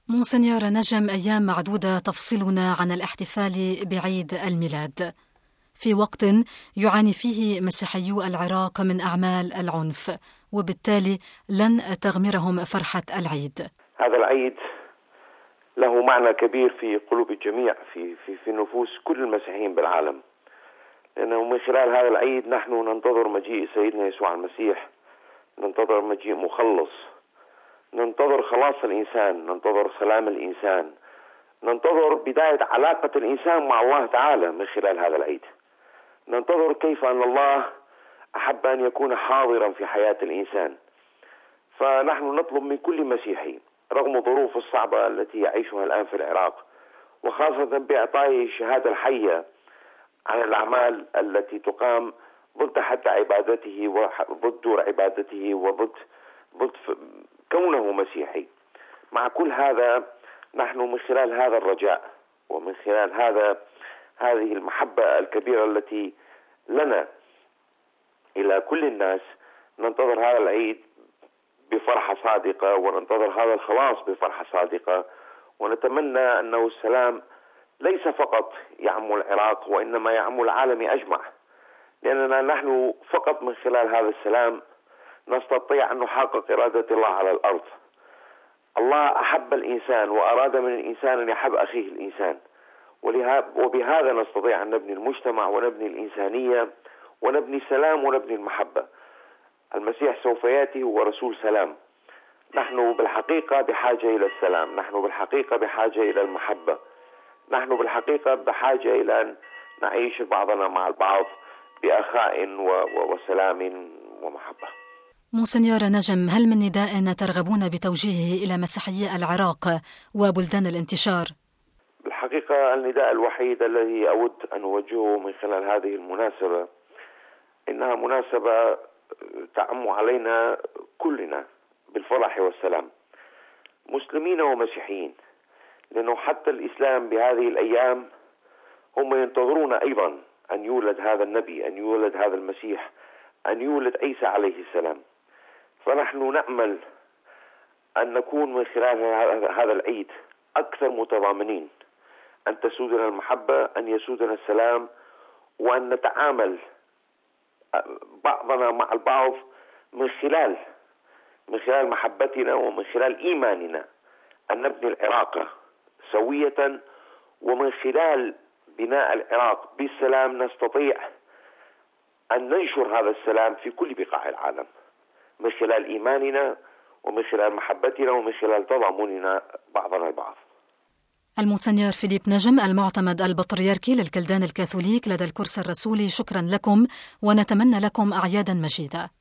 مونسنيور نجم، أيام معدودة تفصلنا عن الاحتفال بعيد الميلاد في وقت يعاني فيه مسيحيو العراق من أعمال العنف، وبالتالي لن تغمرهم فرحة العيد. هذا العيد له معنى كبير في قلوب الجميع، في نفوس كل المسيحيين بالعالم، لأنه من خلال هذا العيد نحن ننتظر مجيء سيدنا يسوع المسيح، ننتظر مجيء مخلص، ننتظر خلاص الإنسان، ننتظر سلام الإنسان، ننتظر بداية علاقة الإنسان مع الله تعالى من خلال هذا العيد. ننتظر كيف أن الله أحب أن يكون حاضرا في حياة الإنسان. فنحن نطلب من كل مسيحي رغم الظروف الصعبة التي يعيشها الآن في العراق، وخاصة بإعطائه الشهادة الحية عن الأعمال التي تقام ضد حتى عبادته وضد دور عبادته وضد كونه مسيحي. مع كل هذا نحن من خلال هذا الرجاء ومن خلال هذه المحبة الكبيرة التي لنا إلى كل الناس ننتظر هذا العيد بفرحة صادقة، وننتظر هذا الخلاص بفرحة صادقة، ونتمنى أنه السلام ليس فقط يعم العراق وإنما يعم العالم أجمع، لأننا نحن فقط من خلال هذا السلام نستطيع أن نحقق إرادة الله على الأرض. الله أحب الإنسان وأراد من الإنسان أن يحب أخيه الإنسان، وبهذا نستطيع أن نبني المجتمع ونبني الإنسانية ونبني السلام ونبني المحبة. المسيح سوف يأتي هو رسول سلام. نحن بالحقيقة بحاجة إلى السلام، نحن بالحقيقة بحاجة إلى المحبة، نحن بالحقيقة بحاجة إلى أن نعيش بعضنا مع البعض بأخاء وسلام ومحبة. مونسنيور نجم، هل من نداء ترغبون بتوجيهه إلى مسيحيي العراق وبلدان الانتشار؟ بالحقيقة النداء الوحيد الذي أود أن أوجهه من خلال هذه المناسبة إنها مناسبة تعم علينا كلنا بالفرح والسلام، مسلمين ومسيحيين، لأنه حتى الإسلام بهذه الأيام هم ينتظرون أيضا أن يولد هذا النبي، أن يولد هذا المسيح، أن يولد عيسى عليه السلام. فنحن نأمل أن نكون من خلال هذا العيد أكثر متضامنين، أن تسودنا المحبة، أن يسودنا السلام، وأن نتعامل بعضنا مع البعض من خلال محبتنا ومن خلال إيماننا أن نبني العراق سوية، ومن خلال بناء العراق بالسلام نستطيع أن ننشر هذا السلام في كل بقاع العالم من خلال إيماننا ومن خلال محبتنا ومن خلال تضامننا بعضنا البعض. المونسنيور فيليب نجم، المعتمد البطريركي للكلدان الكاثوليك لدى الكرسي الرسولي، شكرا لكم ونتمنى لكم أعيادا مجيدة.